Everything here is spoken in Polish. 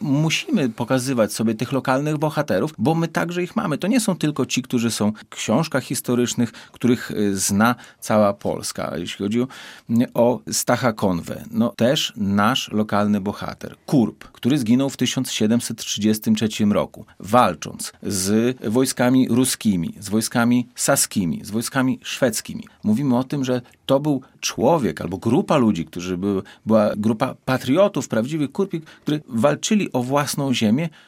musimy pokazywać sobie tych lokalnych bohaterów, bo my także ich mamy. To nie są tylko ci, którzy są w książkach historycznych, których zna cała Polska. Jeśli chodzi o Stacha Konwę, no też nasz lokalny bohater, Kurb, który zginął w 1733 roku, walcząc z wojskami ruskimi, z wojskami saskimi, z wojskami szwedzkimi. Mówimy o tym, że to był człowiek albo grupa ludzi, była grupa patriotów, prawdziwych kurpi, którzy walczyli o własną ziemię,